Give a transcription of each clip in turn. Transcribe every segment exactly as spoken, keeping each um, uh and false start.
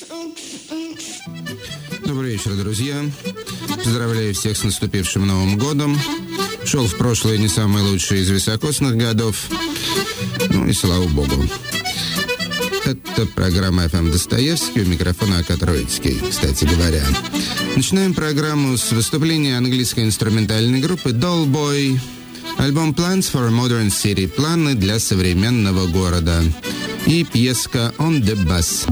Добрый вечер, друзья. Поздравляю всех с наступившим Новым годом. Шел в прошлое не самый лучший из високосных годов. Ну и слава богу. Это программа эф эм Достоевский, у микрофона Ака Троицкий, кстати говоря. Начинаем программу с выступления английской инструментальной группы Dollboy. Альбом Plans for a Modern City. Планы для современного города. И пьеска On the Bus.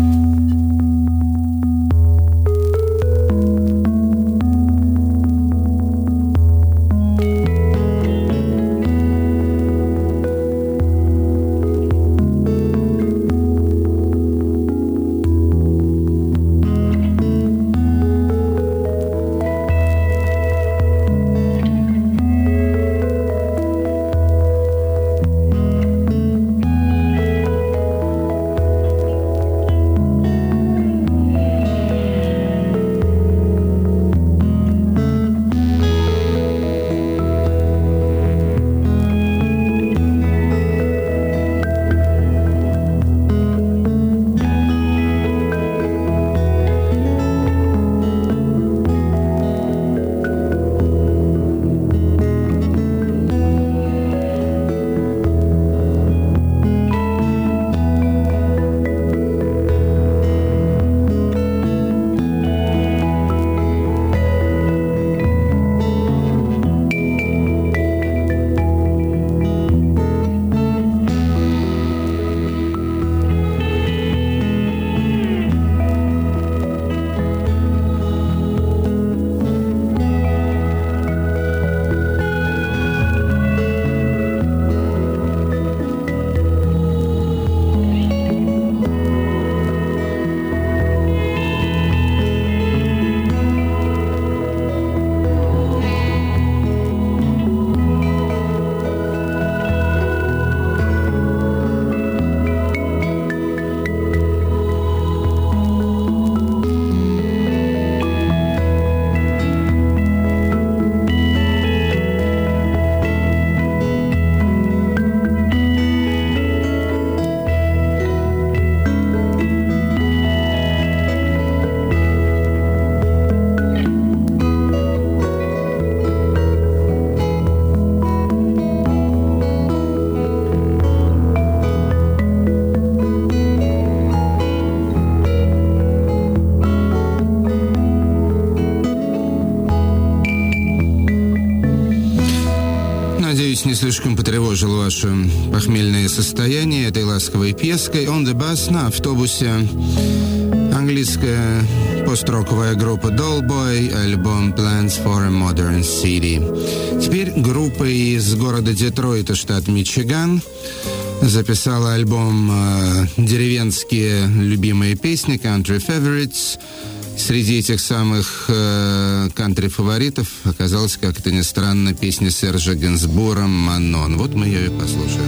Не слишком потревожил ваше похмельное состояние этой ласковой пьеской On the Bus, на автобусе. Английская пост-роковая группа Dollboy, альбом Plans for a Modern City. Теперь группа из города Детройта, штат Мичиган, записала альбом э, «Деревенские любимые песни», Country Favorites. Среди этих самых э, кантри-фаворитов оказалась, как это ни странно, песня Сержа Генсбура «Манон». Вот мы ее и послушаем.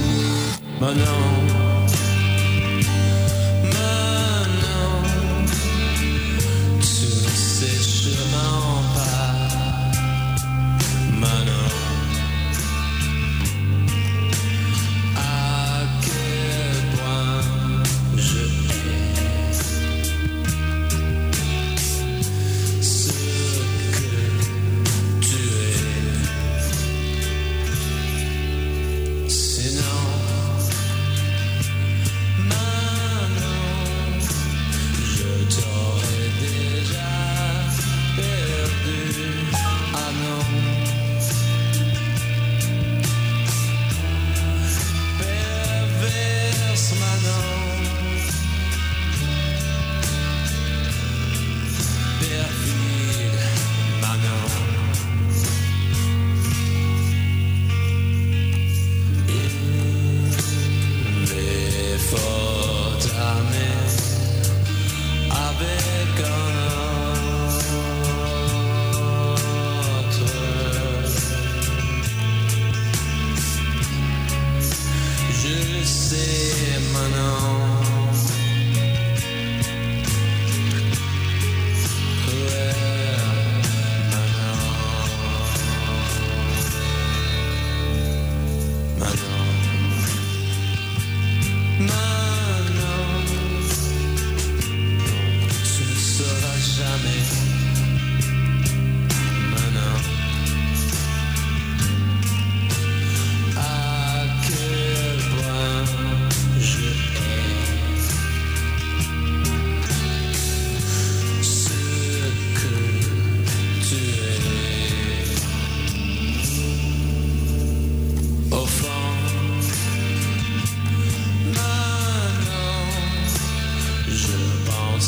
Sinon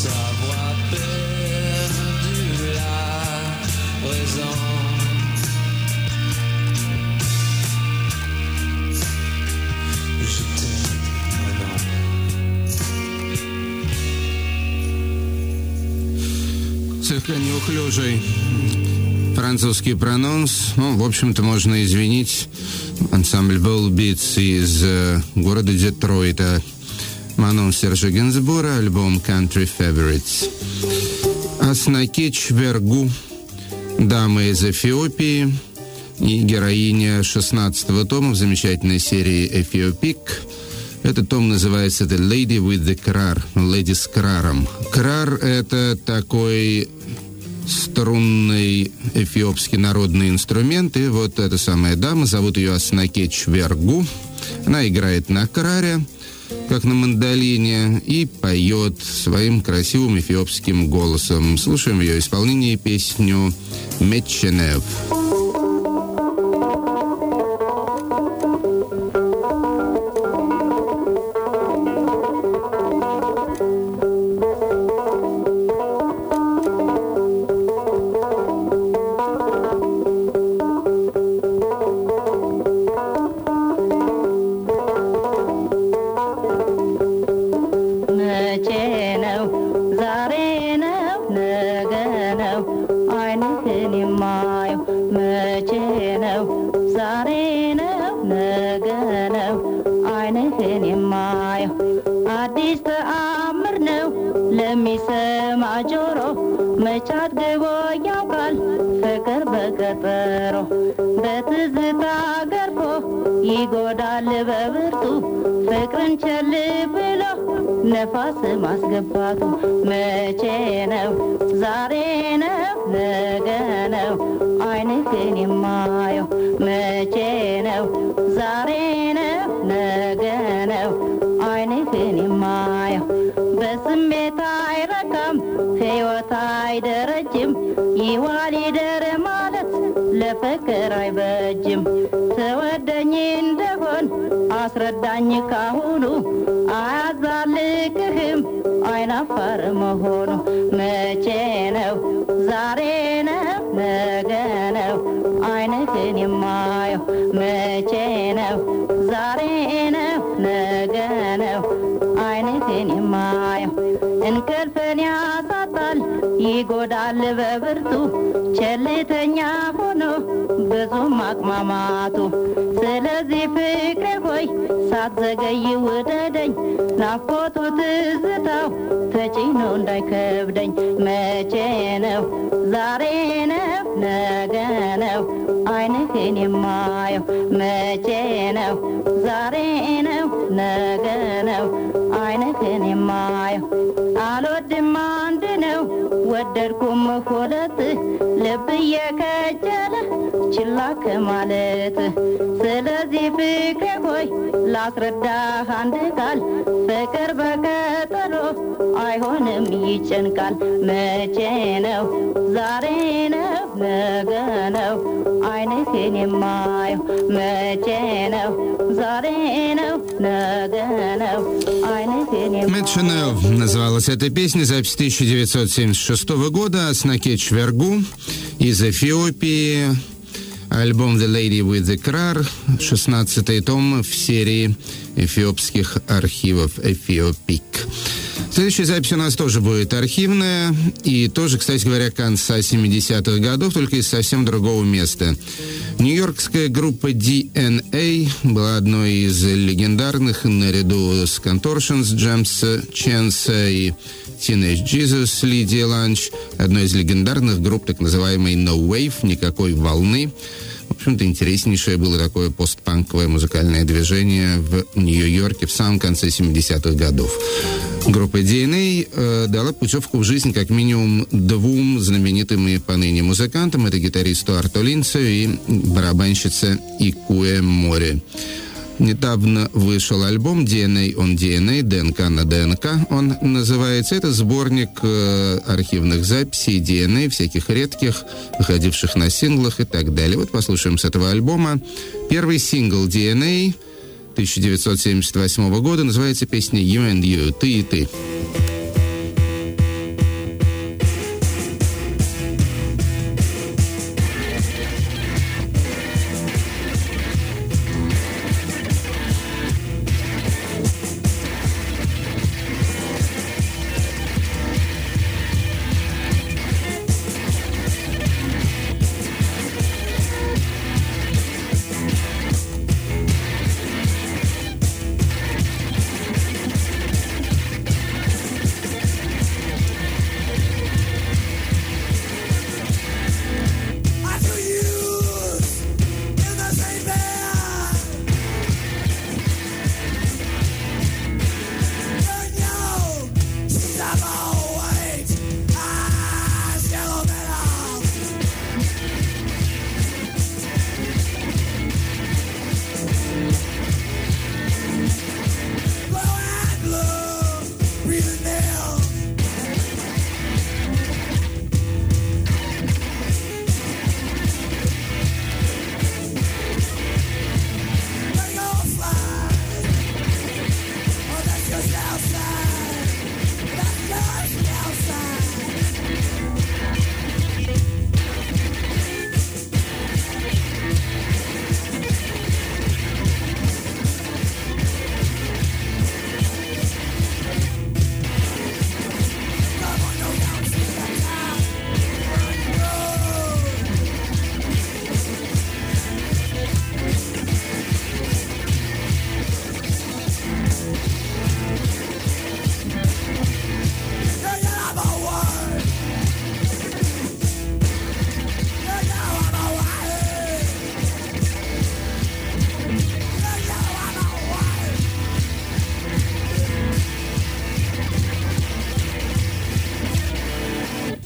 savoir perdu la raison. Je t'aime, Слегка неуклюжий французский прононс. Ну, в общем-то, можно извинить. Ансамбль Volbeats из э, города Детройта. Манон Сержа Гинзбура, альбом Country Favorites. Аснакич Вергу, дама из Эфиопии и героиня шестнадцатого тома в замечательной серии «Эфиопик». Этот том называется «The Lady with the Krar», «Леди с краром». Крар — это такой струнный эфиопский народный инструмент, и вот эта самая дама, зовут ее Аснакеч Вергу. Она играет на краре, как на мандолине, и поет своим красивым эфиопским голосом. Слушаем в ее исполнении песню «Меченев». ነፋስ ማስገባቱ መቼ ነው? ዛሬ ነው? ነገ ነው? አይንህን የማየው መቼ ነው? ዛሬ ነው? ነገ ነው? አይንህን የማየው በስሜት አይረካም፣ ሕይወት አይደረጅም። ይዋል ይደር ማለት ለፍቅር አይበጅም። ተወደኝ እንደሆን አስረዳኝ ካሁኑ፣ አያዛልቅህም አይናፋር መሆኑ። መቼ ነው? ዛሬ ነው? ነገ ነው? አይንህን የማየው መቼ ነው? ዛሬ ነው? ነገ ነው? አይንህን የማየው እንቅልፍን ያሳጣል፣ ይጎዳል በብርቱ። ቸልተኛ ሆኖ ብዙም አቅማማቱ። ስለዚህ ፍቅሬ ሆይ ሳትዘገይ ውደደኝ፣ ናፍቆቱ ትዝታው ተጭኖ እንዳይከብደኝ። መቼ ነው? ዛሬ ነው? ነገ ነው? አይንህን የማየው መቼ ነው? ዛሬ ነው? ነገ ነው? አይንህን የማየው አልወድም አንድ ነው፣ ወደድኩም ሁለት። ልብ እየከጀለ ችላ ከማለት። ስለዚህ ፍቅሬ ሆይ ላስረዳህ አንድ ቃል፣ ፍቅር በቀጠሮ አይሆንም ይጨንቃል። መቼ ነው? ዛሬ ነው? ነገ ነው? አይንህን የማየው መቼ ነው? ዛሬ ነው? ነገ ነው? አይንህን የማየው. «Меченев» называлась эта песня, запись тысяча девятьсот семьдесят шестого года. Аснакеч Вергу из Эфиопии. Альбом «The Lady with the Krar», шестнадцатый том в серии эфиопских архивов «Эфиопик». Следующая запись у нас тоже будет архивная, и тоже, кстати говоря, конца семидесятых годов, только из совсем другого места. Нью-Йоркская группа ди эн эй была одной из легендарных, наряду с Contortions, Джеймса Ченса и Teenage Jesus, Лидия Ланч, одной из легендарных групп так называемой No Wave, никакой волны. В общем-то, интереснейшее было такое постпанковое музыкальное движение в Нью-Йорке в самом конце семидесятых годов. Группа ди эн эй э, дала путевку в жизнь как минимум двум знаменитым и поныне музыкантам. Это гитаристу Арту Линцу и барабанщице Икуэ Мори. Недавно вышел альбом ди эн эй on ди эн эй, ДНК на ДНК он называется. Это сборник э, архивных записей ди эн эй, всяких редких, выходивших на синглах и так далее. Вот послушаем с этого альбома. Первый сингл ди эн эй тысяча девятьсот семьдесят восьмого года, называется песня «You and You», «Ты и ты».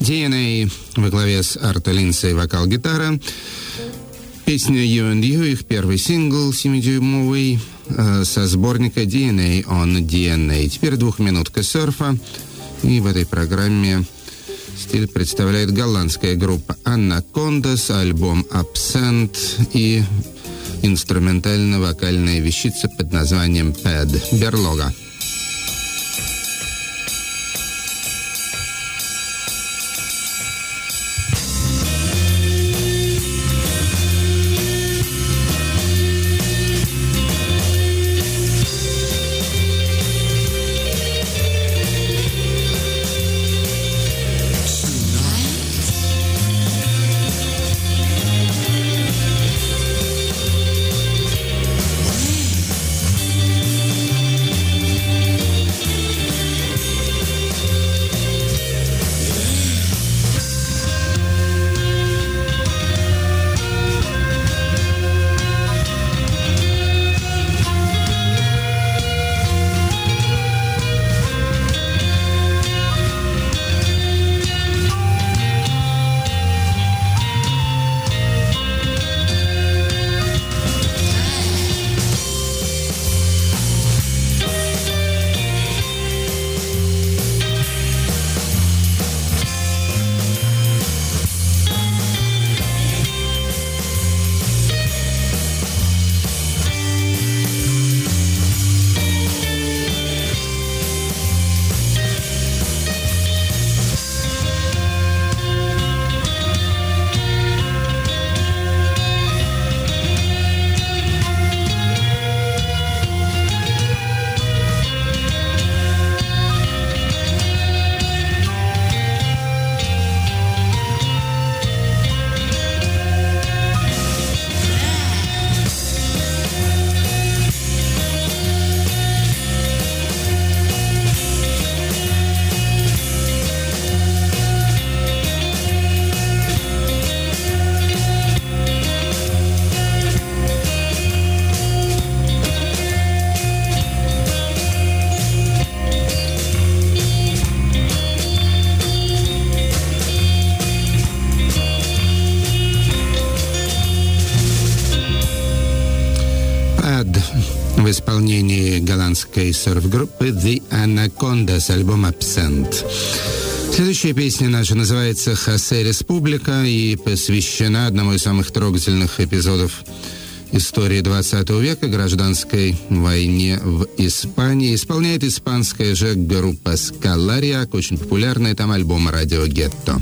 ди эн эй во главе с Арто Линдсей, вокал-гитара. Песня You and You, их первый сингл семидюймовый э, со сборника ди эн эй on ди эн эй. Теперь двухминутка серфа. И в этой программе стиль представляет голландская группа Anacondas, альбом Absent и инструментально-вокальная вещица под названием Pad. Берлога. В исполнении голландской серф-группы The Anacondas, альбом Absent. Следующая песня наша называется «Хосе Республика» и посвящена одному из самых трогательных эпизодов истории двадцатого века, гражданской войне в Испании. Исполняет испанская же группа «Скалариак», очень популярная там альбом «Радио Гетто».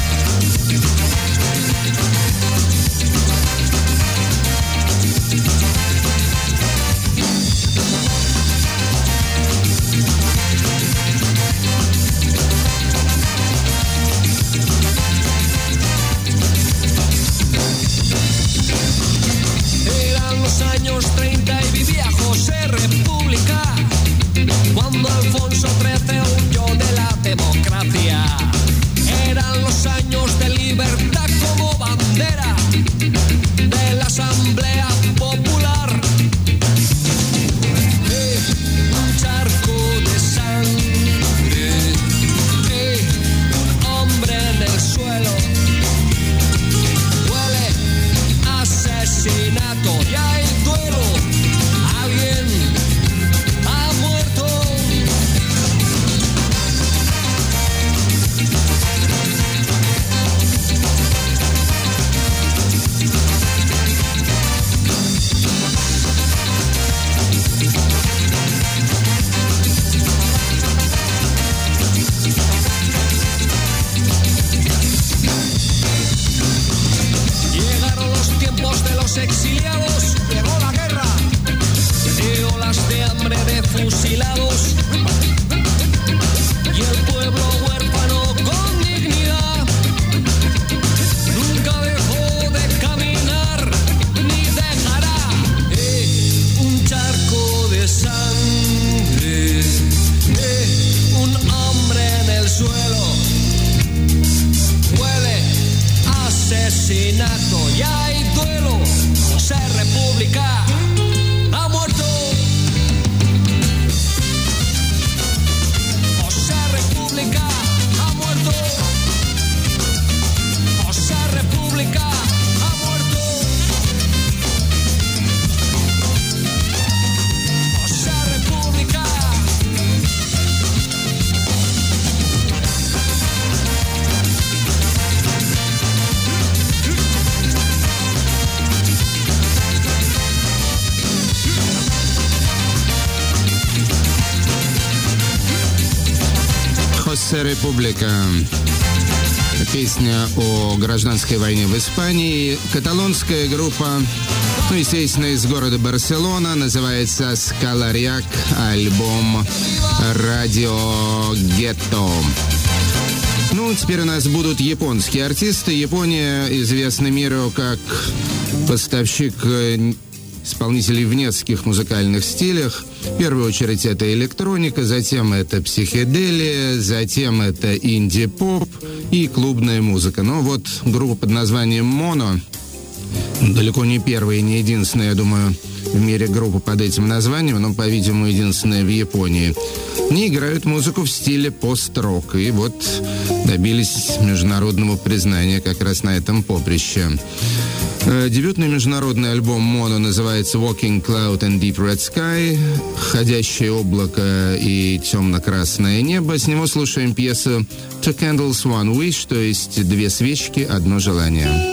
We'll be right back. los años treinta y vivía José República, cuando Alfonso trece huyó de la democracia. Eran los años de libertad como bandera de la Asamblea Popular. Eh, un charco de sangre, eh, un hombre en el suelo. Huele a asesinato y hay duelo. Alguien ha muerto. Llegaron los tiempos de los exiliados, llegó la guerra y olas de hambre de fusilados, y el pueblo huérfano con dignidad nunca dejó de caminar ni dejará. Eh, un charco de sangre, eh, un hombre en el suelo. Huele a asesinato y hay duelo. José República ha muerto. José República ha muerto. José República ha muerto. José República. Хосе Република. Песня о гражданской войне в Испании. Каталонская группа, ну, естественно, из города Барселона, называется «Скаларьяк», альбом «Радио Гетто». Ну, теперь у нас будут японские артисты. Япония известна миру как поставщик исполнителей в нескольких музыкальных стилях. В первую очередь это электроника, затем это психоделия, затем это инди-поп и клубная музыка. Но вот группа под названием «Моно», далеко не первая и не единственная, я думаю, в мире группа под этим названием, но, по-видимому, единственная в Японии. Они играют музыку в стиле пост-рок, и вот добились международного признания как раз на этом поприще. Дебютный международный альбом «Моно» называется «Walking Cloud and Deep Red Sky», «Ходящее облако и темно-красное небо». С него слушаем пьесу «Two Candles, One Wish», то есть «Две свечки, одно желание».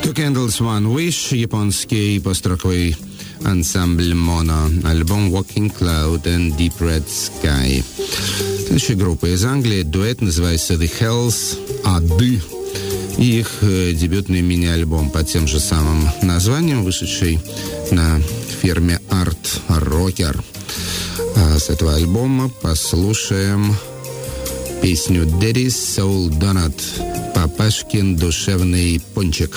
Two Candles, One Wish, японский построковый ансамбль Mono, альбом Walking Cloud and Deep Red Sky. Следующая группа из Англии, дуэт, называется The Hells, Ады. И их э, дебютный мини-альбом под тем же самым названием, вышедший на фирме Art Rocker. А с этого альбома послушаем песню Daddy's Soul Donut, папашкин душевный пончик.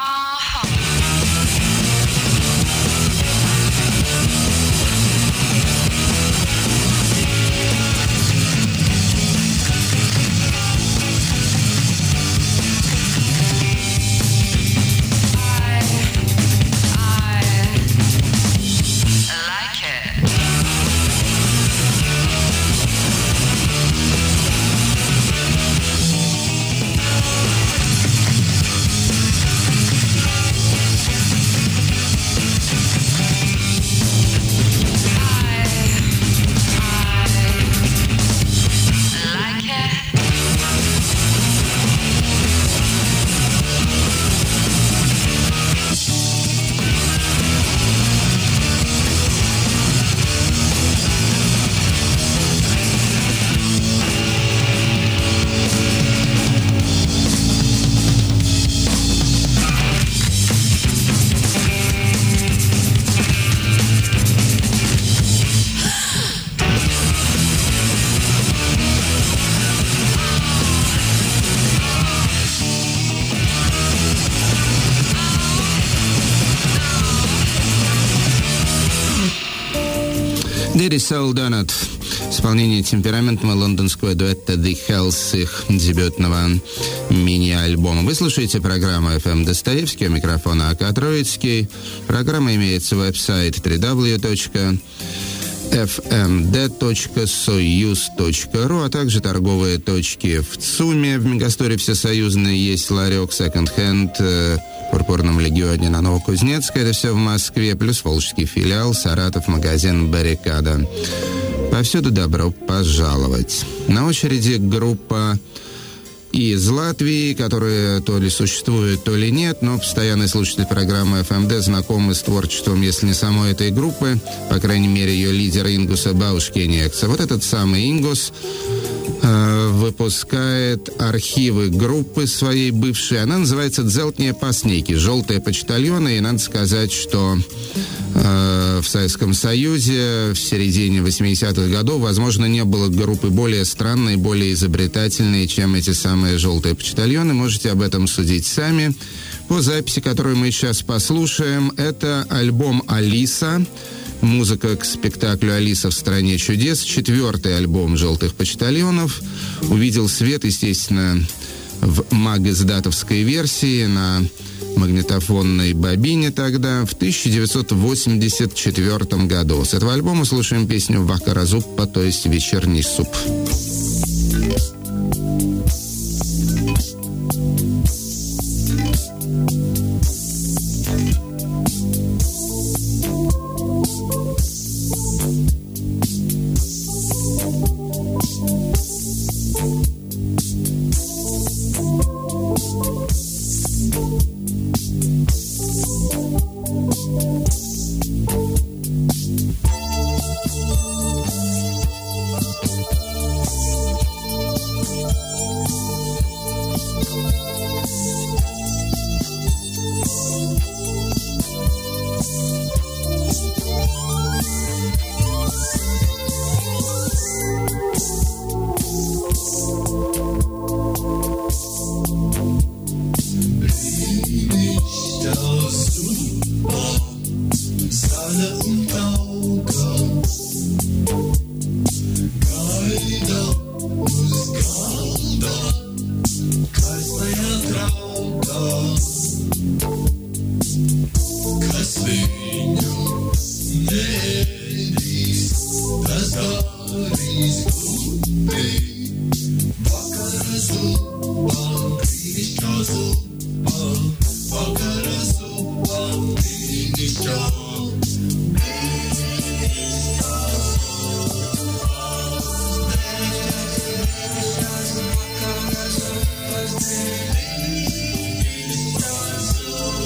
Daddy's Soul Donut. Исполнение темпераментного лондонского дуэта The Hells, их дебютного мини-альбома. Вы слушаете программу эф эм Достоевский, у микрофона АК Троицкий. Программа имеется веб-сайт дабл ю дабл ю дабл ю точка эф эм дэ точка союз точка ру, а также торговые точки в ЦУМе, в Мегасторе Всесоюзной есть ларек секонд-хенд, в Пурпурном Легионе на Новокузнецкой, это все в Москве, плюс волжский филиал, Саратов, магазин «Баррикада». Повсюду добро пожаловать. На очереди группа из Латвии, которая то ли существует, то ли нет, но постоянные слушатели программы эф эм дэ знакомы с творчеством, если не самой этой группы, по крайней мере, ее лидера Ингуса Баушкениекса. Вот этот самый Ингус э, выпускает архивы группы своей бывшей. Она называется «Дзелтния Паснейки», «Желтые почтальоны», и надо сказать, что э, в Советском Союзе в середине восьмидесятых годов, возможно, не было группы более странной, более изобретательной, чем эти самые «Желтые почтальоны». Можете об этом судить сами. По записи, которую мы сейчас послушаем, это альбом «Алиса». Музыка к спектаклю «Алиса в стране чудес». Четвертый альбом «Желтых почтальонов». Увидел свет, естественно, в магиздатовской версии на магнитофонной бобине тогда, в тысяча девятьсот восемьдесят четвёртом году. С этого альбома слушаем песню «Вакаразуппа», то есть «Вечерний суп». Thank you.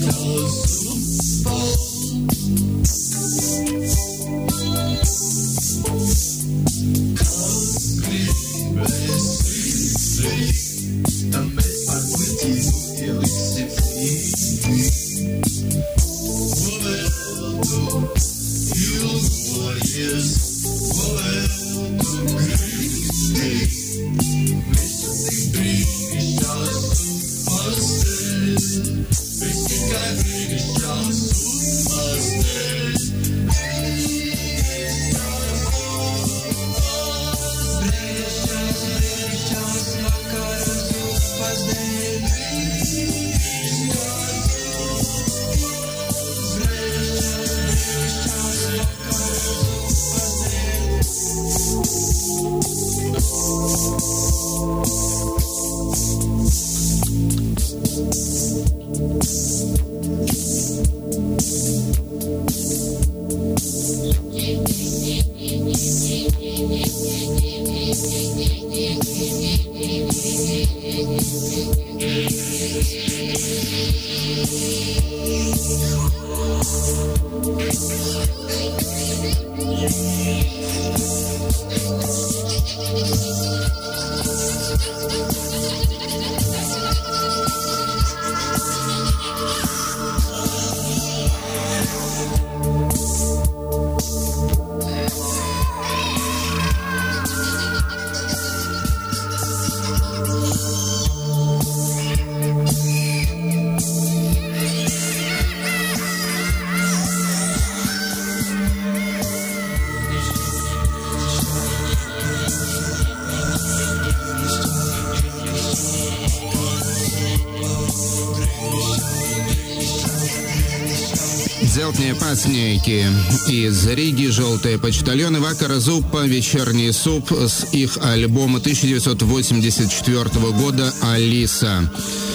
Дзелтные пацнейки из Риги, желтые почтальоны, Вакара Зуппа, вечерний суп с их альбома тысяча девятьсот восемьдесят четвёртого года «Алиса».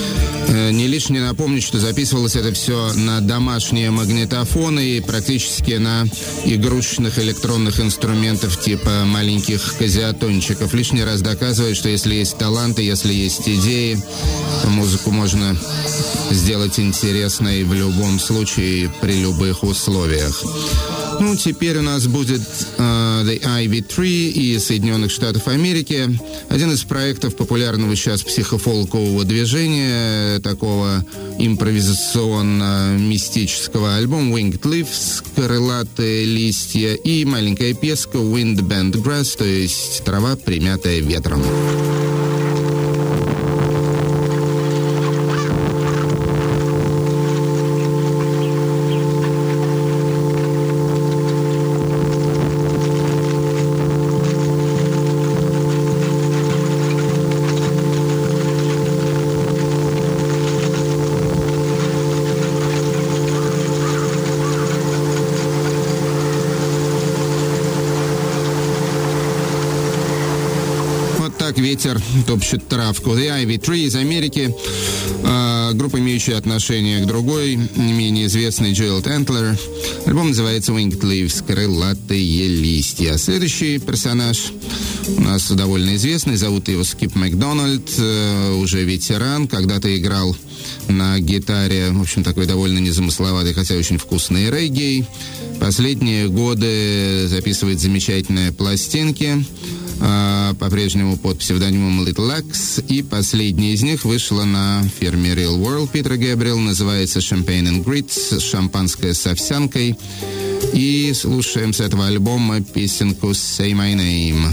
Не лишне напомнить, что записывалось это все на домашние магнитофоны и практически на игрушечных электронных инструментов типа маленьких казиатончиков. Лишний раз доказывает, что если есть таланты, если есть идеи, то музыку можно сделать интересной в любом случае, при любых условиях. Ну, теперь у нас будет uh, The Ivy Tree из Соединенных Штатов Америки. Один из проектов популярного сейчас психофолкового движения, такого импровизационно-мистического альбома Winged Leaves, крылатые листья, и маленькая песка Wind Bent Grass, то есть трава, примятая ветром. Ветер топчет травку. The Ivy Tree из Америки. Э, группа, имеющая отношение к другой, не менее известной, Jeweled Antler. Альбом называется Winged Leaves, крылатые листья. Следующий персонаж у нас довольно известный. Зовут его Скип Макдональд. Э, уже ветеран. Когда-то играл на гитаре, в общем, такой довольно незамысловатый, хотя очень вкусный регги. Последние годы записывает замечательные пластинки, по-прежнему под псевдонимом Little Axe, и последняя из них вышла на фирме Real World Питера Гэбриэл, называется Champagne and Grits, шампанское с овсянкой, и слушаем с этого альбома песенку Say My Name.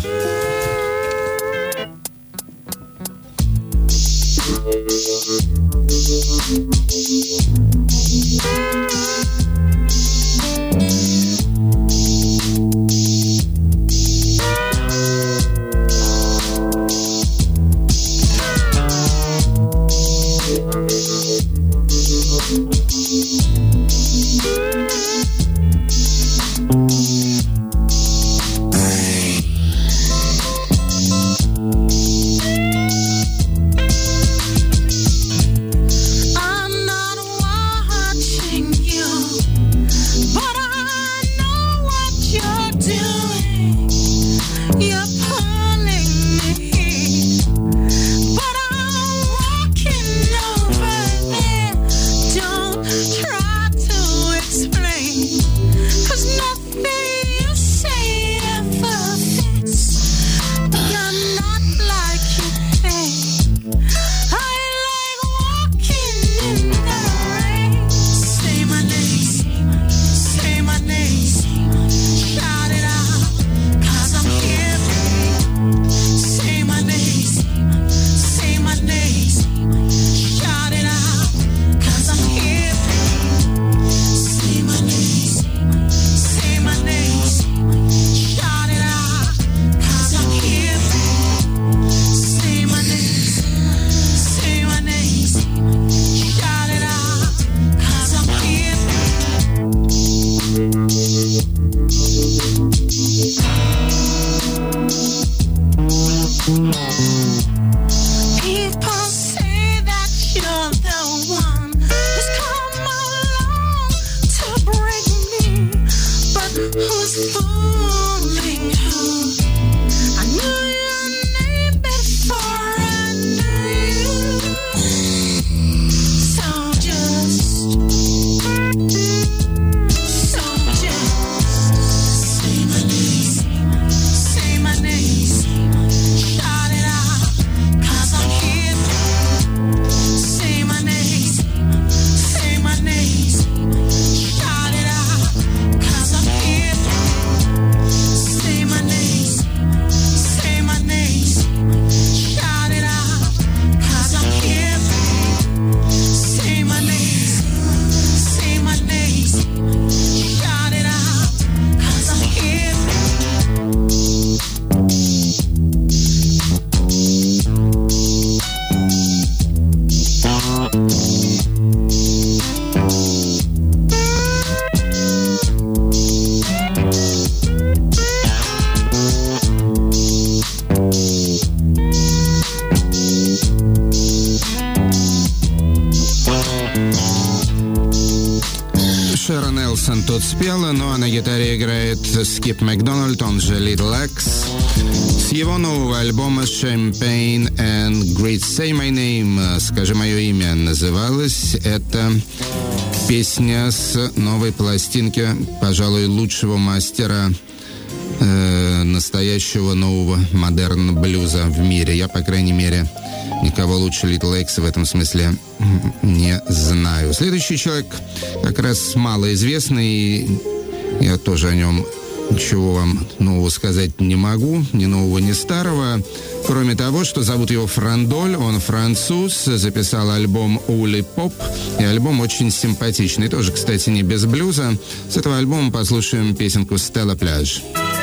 Шерон Элсон тут спела, ну а на гитаре играет Скип Макдональд, он же Little X. С его нового альбома Champagne and Great Say My Name, скажи мое имя, называлась это песня с новой пластинки, пожалуй, лучшего мастера э, настоящего нового модерн-блюза в мире. Я, по крайней мере, никого лучше Little X в этом смысле не знаю. Следующий человек как раз малоизвестный, я тоже о нем ничего вам нового сказать не могу, ни нового, ни старого. Кроме того, что зовут его Франдоль, он француз, записал альбом «Ули Поп», и альбом очень симпатичный. Тоже, кстати, не без блюза. С этого альбома послушаем песенку «Стелла Пляж».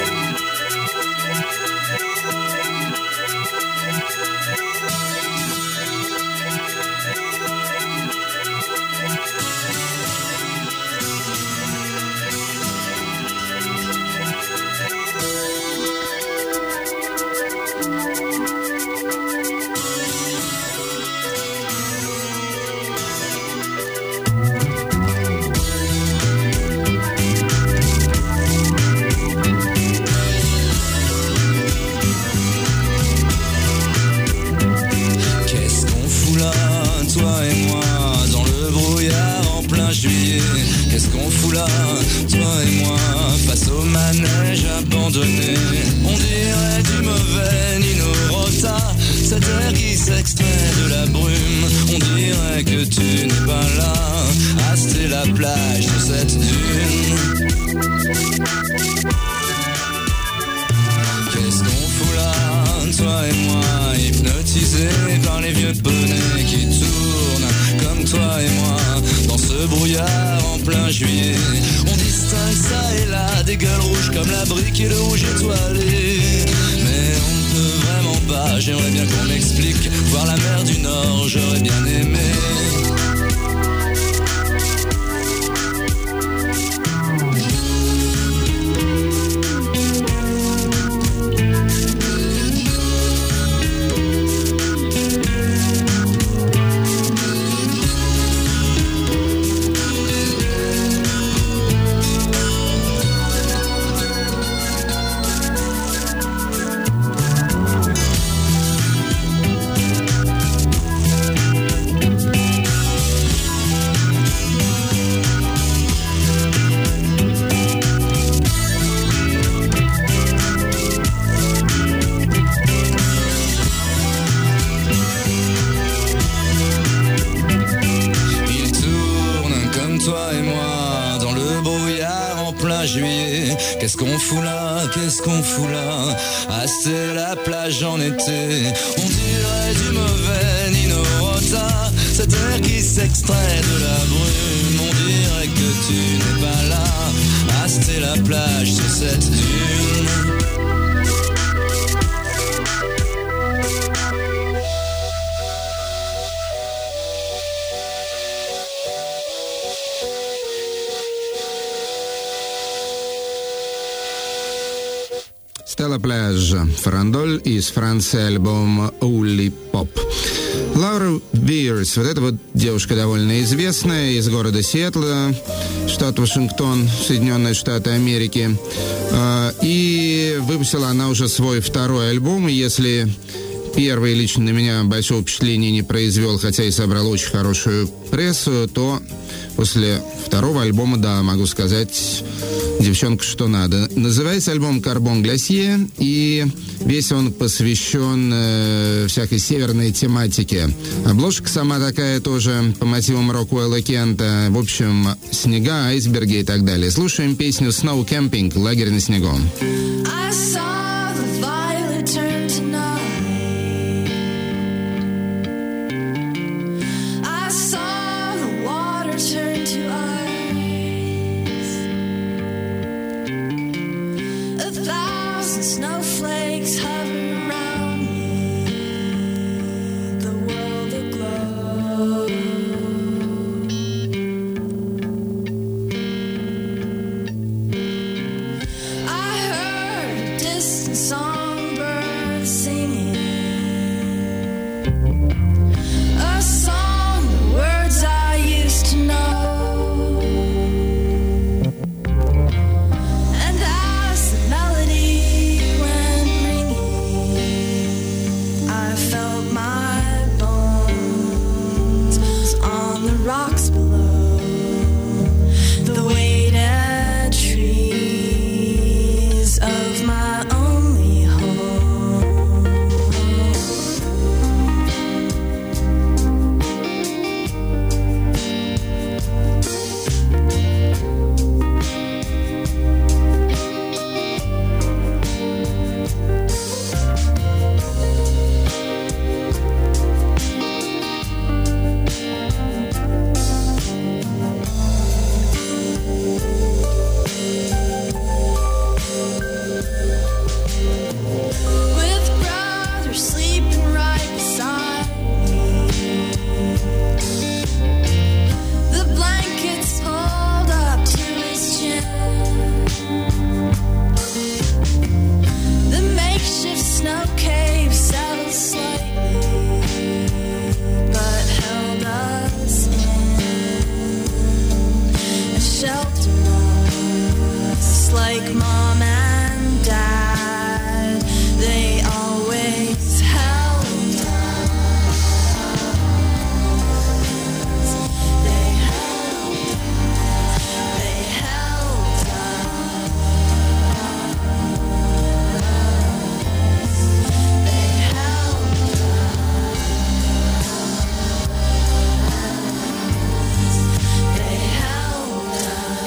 Qu'est-ce qu'on fout là, qu'est-ce qu'on fout là, ah c'est la plage en été. On dirait du mauvais Nino Rota, cet air qui s'extrait de la brume. On dirait que tu n'es pas là, ah c'est la plage sur cette dune. Стелла Пляж, Франдоль, из Франции, альбом «Ули Поп». Лаура Бирс, вот эта вот девушка довольно известная, из города Сиэтла, штат Вашингтон, Соединенные Штаты Америки. И выпустила она уже свой второй альбом, и если первый лично на меня большого впечатления не произвел, хотя и собрал очень хорошую прессу, то после второго альбома, да, могу сказать, девчонка, что надо. Называется альбом «Карбон Гласье», и весь он посвящен э, всякой северной тематике. Обложка сама такая тоже по мотивам Рокуэлла Кента. В общем, снега, айсберги и так далее. Слушаем песню «Snow Camping», «Лагерь на снегу». Snowflakes hover around me, the world aglow. I heard a distant songbird singing, a song, the words I used to know. like mom and dad. They always held us. They held us. They held us. They held us. They held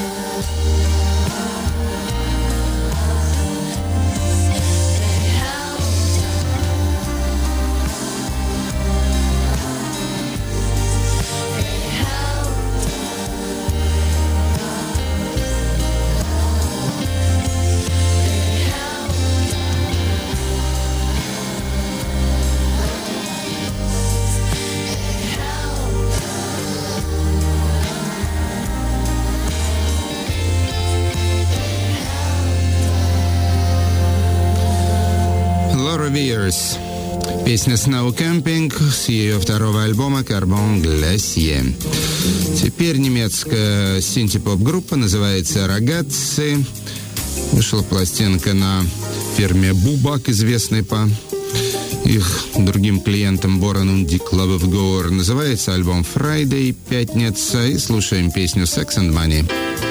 Laura Weirs. Песня Snow Camping с ее второго альбома Carbon Glacier. Теперь немецкая синти-поп-группа называется Ragazzi. Вышла пластинка на фирме Bubak, известной по их другим клиентам Boran und die Club of Gore. Называется альбом Friday, пятница. И слушаем песню Sex and Money.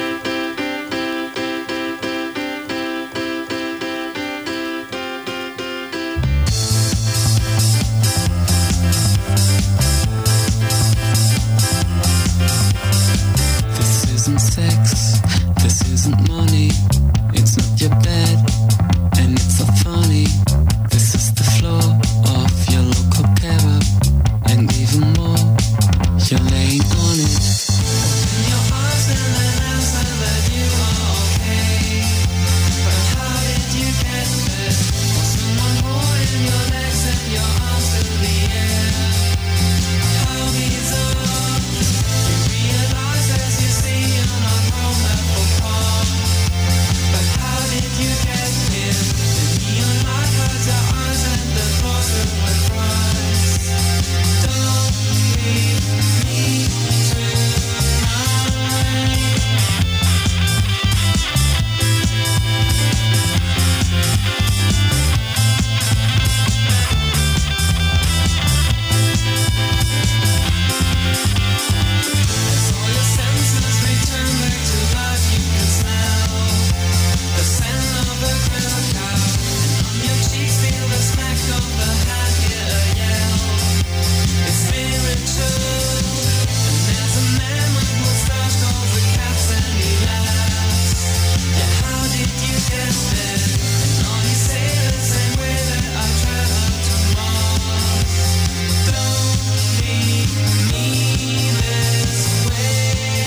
This isn't sex, this isn't money. It's not your bed, and it's not funny. This is the floor of your local kebab, and even more, you're laying on it. Open your eyes and then answer that you are okay. But how did you get there? Was someone holding your legs and your arms in the air? How bizarre. You realize as you see you're not home at the park. But how did you get here? The neon light hides your eyes and the closet with rise. Don't leave me as all your senses return back to life, you can smell the scent of a grilled cow, and on your cheeks feel the smack of the hat, hear a yell. It's spiritual, and there's a man with mustache called the Cats, and he laughs. Yeah, how did you get there? And all you say the same way that I traveled to Mars. Don't leave me this way.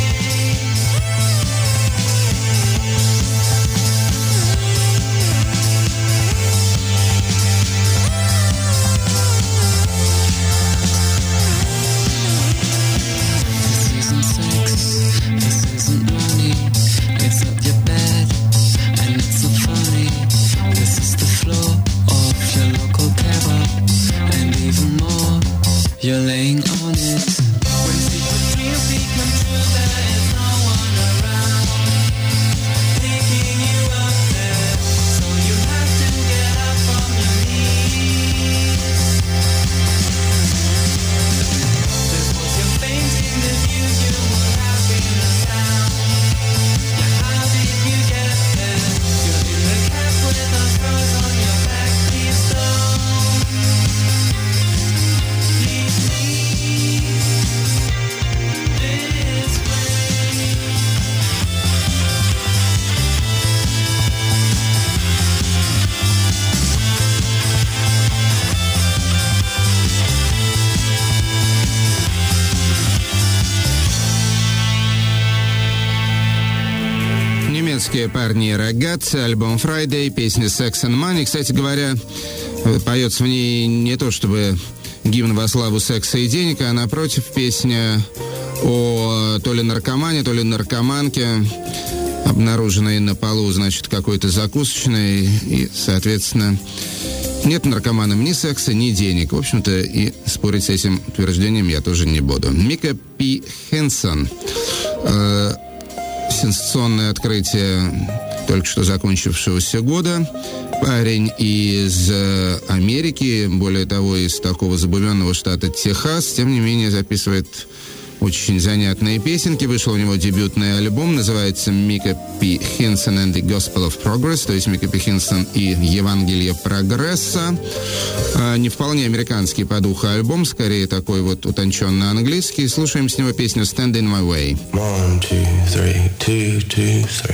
This isn't sex, this isn't money. It's not your bed, and it's not funny. This is the floor of your local kebab, and even more, you're laying on it. When secret dreams become true, there is no one around picking you up there, so you have to get up from your knees. This was your fainting debut, you were having a sound. Yeah, how did you get there? You're in the cab with the furs on your back, please don't leave me this way. Немецкие парни Ragazzi, альбом Friday, песня Sex and Money. Кстати говоря, поется в ней не то чтобы гимн во славу секса и денег, а напротив песня о то ли наркомане, то ли наркоманке, обнаруженной на полу, значит, какой-то закусочной, и, соответственно, нет наркоманам ни секса, ни денег. В общем-то, и спорить с этим утверждением я тоже не буду. Мика Пи Хенсон. сенсационное открытие только что закончившегося года. Парень из Америки, более того, из такого забубенного штата Техас, тем не менее записывает очень занятные песенки. Вышел у него дебютный альбом, называется «Мика Пи Хинсон and the Gospel of Progress», то есть Мика Пи Хинсон и Евангелие прогресса. А, не вполне американский по духу альбом, скорее такой вот утонченно английский. Слушаем с него песню «Stand in my way». One, two, three, two, two, three.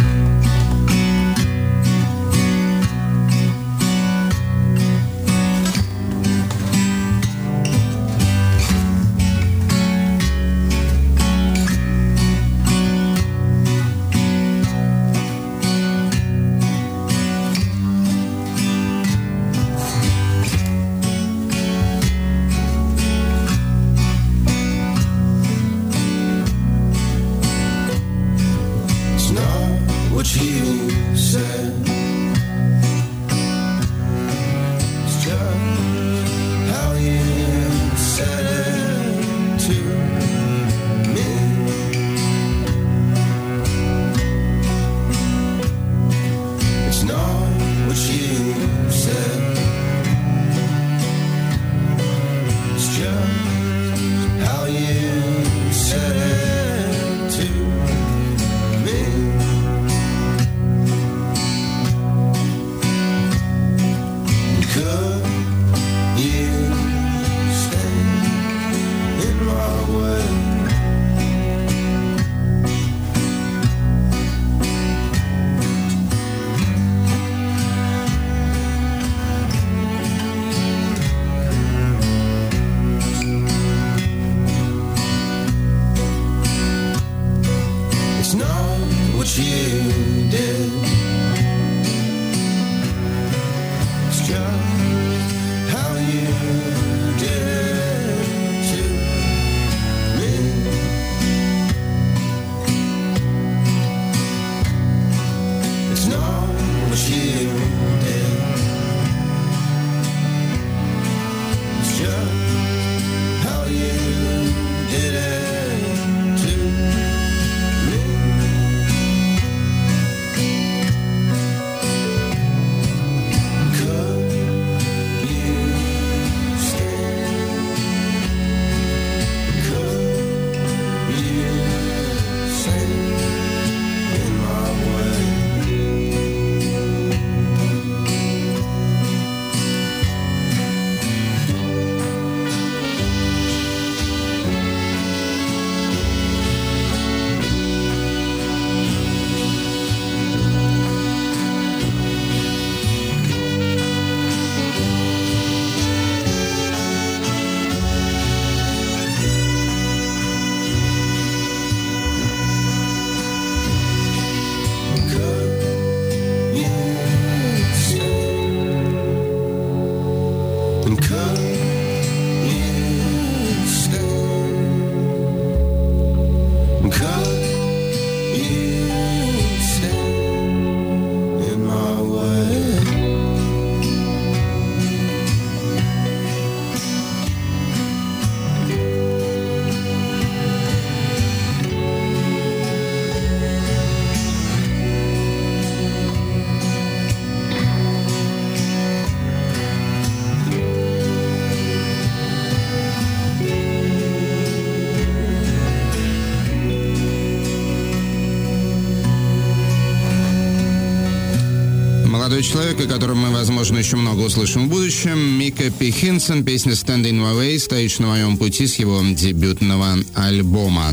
Молодой человек, о котором мы, возможно, еще много услышим в будущем. Мика Пи Хинсон, песня «Stand in my way», «Стоишь на моем пути» с его дебютного альбома.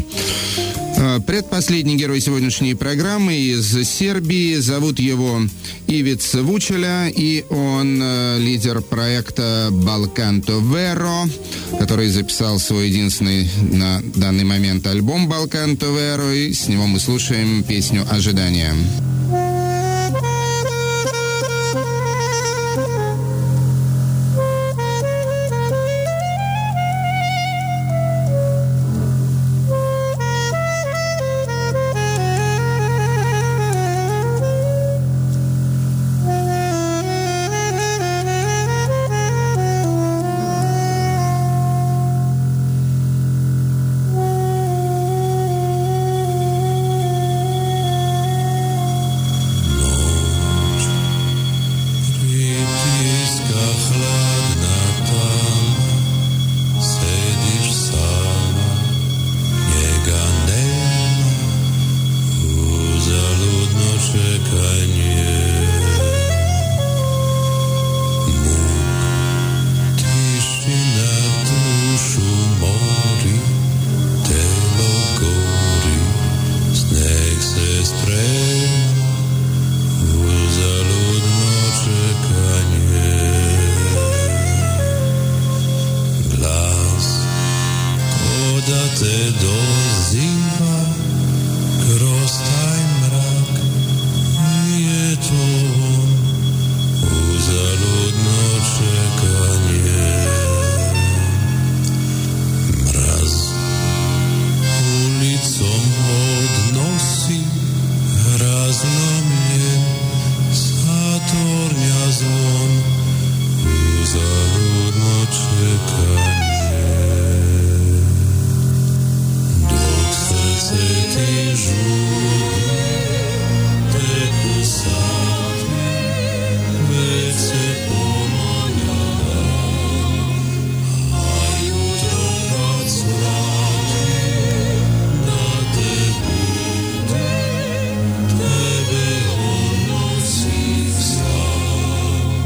Предпоследний герой сегодняшней программы из Сербии. Зовут его Ивиц Вучеля, и он э, лидер проекта «Балканто Веро», который записал свой единственный на данный момент альбом «Балканто Веро», и с него мы слушаем песню «Ожидание». czekanie. Muk tiši na dušu mori, telo gori, sneh se sprema u zaludno čekanje. Glas ko da te doziva kroz taj mrak, nije to on, uzaludno čekanje. Mraz ulicom odnosi razlomljen Satornja zvon, uzaludno čekanje. Dok srce ti žudi, teku sati, već se pomalja dan, a jutro kad svrati, da te budi, tebe odnosi sam.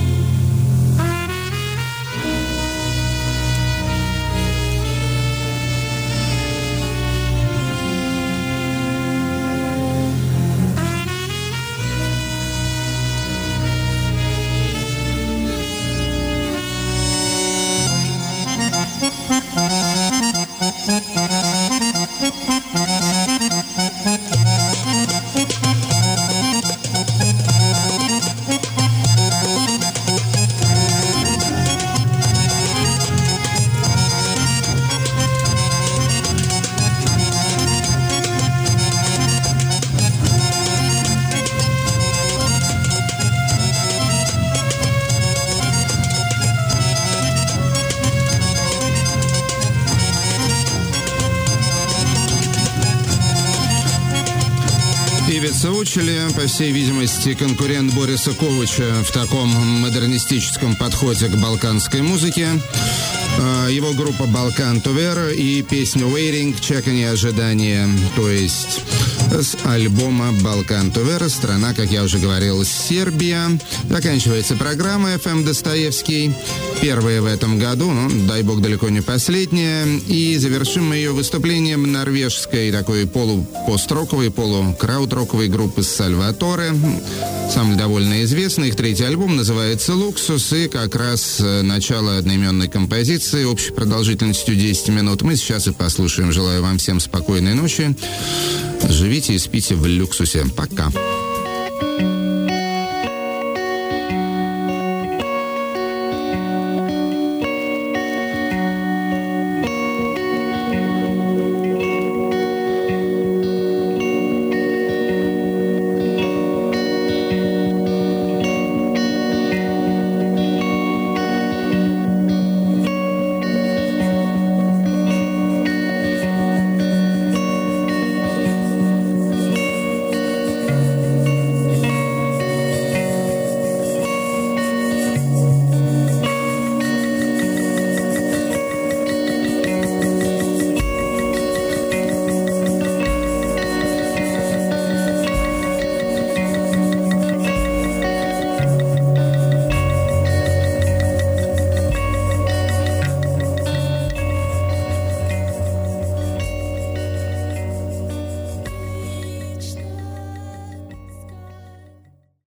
Ивица Учили, по всей видимости, конкурент Бориса Ковача в таком модернистическом подходе к балканской музыке. Его группа «Балкан Тувер» и песня «Waiting», «Чекание ожидания», то есть с альбома «Балкан Тувер», страна, как я уже говорил, Сербия. Заканчивается программа эф эм Достоевский, первая в этом году, ну, дай бог, далеко не последняя. И завершим мы ее выступлением норвежской такой полупост-роковой, полукраудроковой группы «Сальваторе». Сам довольно известный. Их третий альбом называется «Луксус», и как раз начало одноименной композиции общей продолжительностью десять минут мы сейчас и послушаем. Желаю вам всем спокойной ночи. Живите и спите в люксусе. Пока.